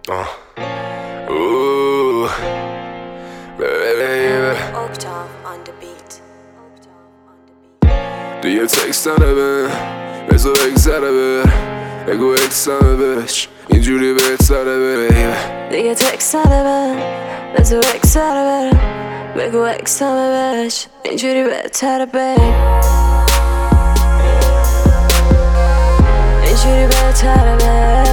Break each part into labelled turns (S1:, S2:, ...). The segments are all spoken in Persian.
S1: Ooh, baby.
S2: Octave on the beat.
S1: دیگه تکست نده بذار بگذره بگو اکسمه بهش اینجوری بهتره بیبی.
S2: دیگه تکست نده بذار بگذره بگو اکسمه بهش اینجوری بهتره بیبی. اینجوری بهتره بیبی.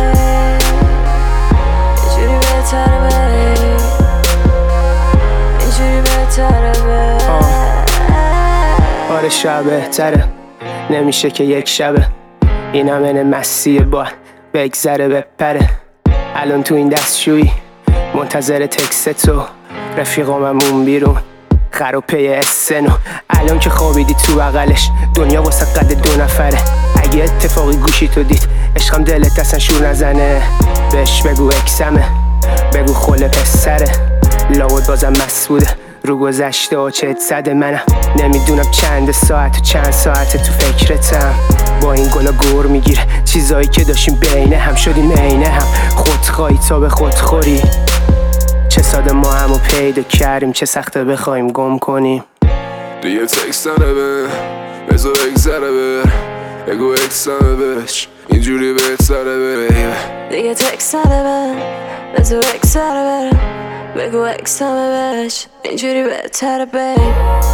S2: اینجوری بهتره بیبی. اینجوری بهتره بیبی.
S3: آره شب بهتره نمیشه که یک شبه این همه مسیه با بگذره بپره. الان تو این دستشویی منتظر تکست تو رفیقاممون بیرون خروپه اسنو. الان که خوابیدی تو بغلش دنیا واسه قد 2 نفره. اگه اتفاقی گوشی تو دید عشقم دلت اصلا شور نزنه بهش بگو اکسمه بگو خله پسره. لابد بازم مست بوده رو گذشته و چت زده. منم نمیدونم چند ساعت و چند ساعت تو فکرتم. با این گلا گور میگیره چیزایی که داشتیم بینه هم شدیم عینه هم. خودخواهی تا به خودخوری چه ساده ما همو پیدا کردیم چه سخته بخوایم گم کنیم.
S1: دیگه تکست نده بذار بگذره بگو اکسمه بهش اینجوری بهتره بیبی.
S2: دیگه تکست نده بذار بگذره بگو اکسمه بهش اینجوری بهتره بیبی.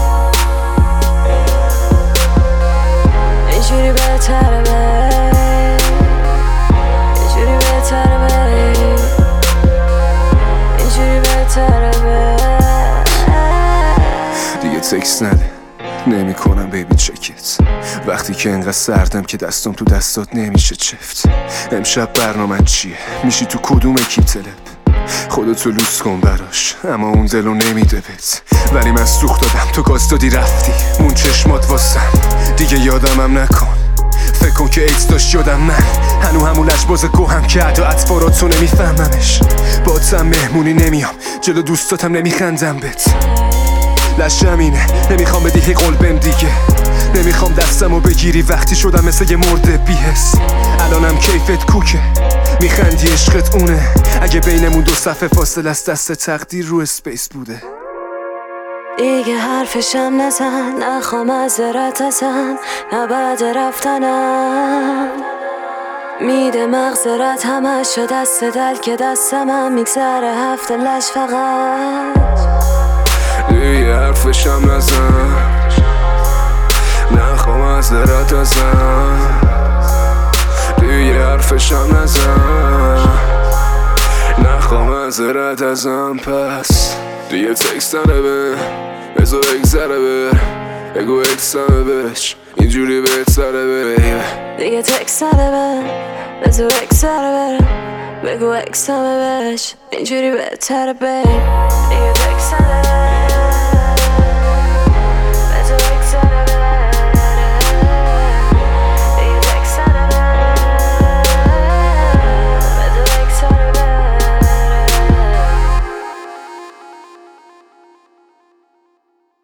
S2: اینجوری بهتره بیبی. اینجوری بهتره بیبی. اینجوری بهتره بیبی.
S1: دیگه تکست نده نمی کنم بیبی چکت وقتی که انقدر سردم که دستم تو دستات نمیشه چفت. امشب برنامه چیه میشی تو کدوم اکیپ تلپ خودتو لوس کن براش اما اون دلو نمیده بهت. ولی من سوخت دادم تو گاز دادی رفتی مون چشمات واسم دیگه یادمم نکن. فکر کن که ایتس داشت یادم من هنو همون لجباز گوهم که عدا اطفاراتو نمیفهممش. باتم مهمونی نمیام جلو دوستاتم نمیخندم بهت. لشم اینه نمیخوام بدی قلبم دیگه نمیخوام دستمو بگیری وقتی شدم مثل یه مرده بیهس. الانم کیفت کوکه میخندی عشقت اونه اگه بینمون 2 صفحه فاصله است دست تقدیر رو اسپیس بوده.
S2: دیگه حرفشم نزن نخوام معذرت ازن نه بعد رفتنم میده مغزرت همش شد دست دل که دستمم میگذره 7 لش فقط.
S1: دیگه حرفشم نزن نخوام معذرت ازن دیگه حرفشم نزن نخوام معذرت ازم. پس دیگه تکست نده بذار بگذره بگو اکسمه بهش اینجوری بهتره بیبی.
S2: دیگه تکست نده بذار بگذره بگو اکسمه بهش اینجوری بهتره بیبی. دیگه تکست نده